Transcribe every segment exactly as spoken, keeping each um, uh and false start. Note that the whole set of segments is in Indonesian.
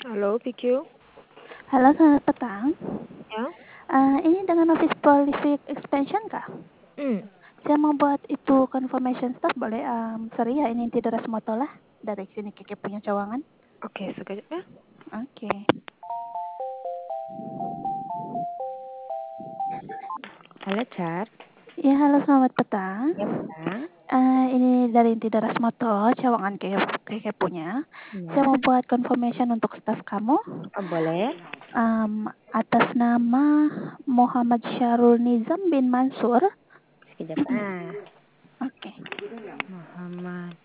Halo, P Q. Halo, selamat petang. Ya? Uh, ini dengan Office Prolific Expansion kah? Hmm. Saya mau buat itu confirmation stuff, boleh? Um, sorry ya, ini tidak moto lah. Dari sini Keke punya cawangan. Oke, sekejap ya. Oke. Halo, Char. Ya, halo, selamat petang. Ya, petang. Uh, ini dari Tidak Moto, cawangan Keke, Keke punya. Ya. Saya mau buat confirmation untuk staff kamu. Oh, boleh. Um, atas nama Muhammad Syarul Nizam bin Mansur. Sekejap. ah. Oke. Okay. Muhammad.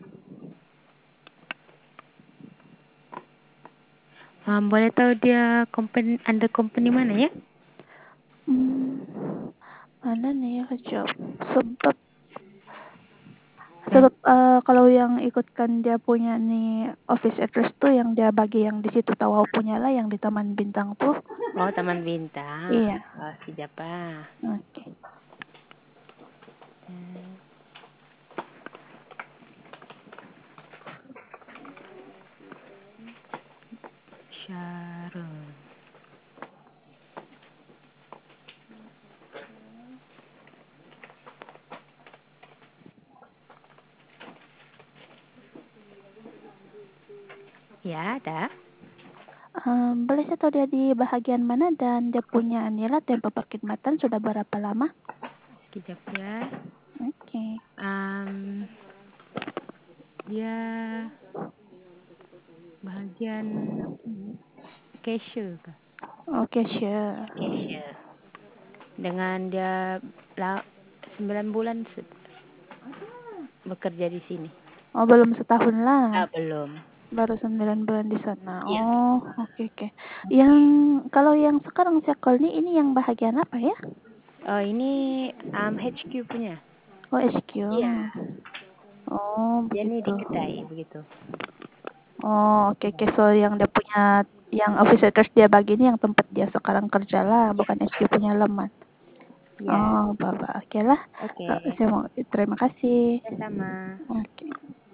Um, boleh tahu dia company, under company mana ya? Hmm, mana nih ya job? Sebab Yang sebab uh, kalau yang ikutkan dia punya nih office address tuh yang dia bagi yang di situ tahu punya lah yang di Taman Bintang tuh. Oh, Taman Bintang. Iya. Oh, sekejap. ah. Oke. Okay. Hmm. Syarul. Ya, ada. Um, boleh saya tahu dia di bahagian mana dan dia punya nilai tempo perkhidmatan sudah berapa lama? Sekejap ya. Oke. Okay. Um, dia bahagian cashier kah? Oke, okay, sure. Cashier. Dengan dia sembilan bulan bekerja di sini. Oh, belum setahun lah. Ah, belum. Baru sembilan bulan di sana. Iya. Oh, oke okay, oke. Okay. Yang kalau yang sekarang circle nih ini yang bahagian apa ya? Oh, ini um, H Q punya. Oh, H Q. Iya. Oh, Dia nih begitu. di kedai begitu. Oh, oke okay, oke. Okay. So yang dia punya yang office address dia bagi ini yang tempat dia sekarang kerja lah, bukan H Q punya leman. Iya. Oh, Bapak. Oke okay lah. Oke. Uh, saya mau terima kasih. Sama. Oke. Okay.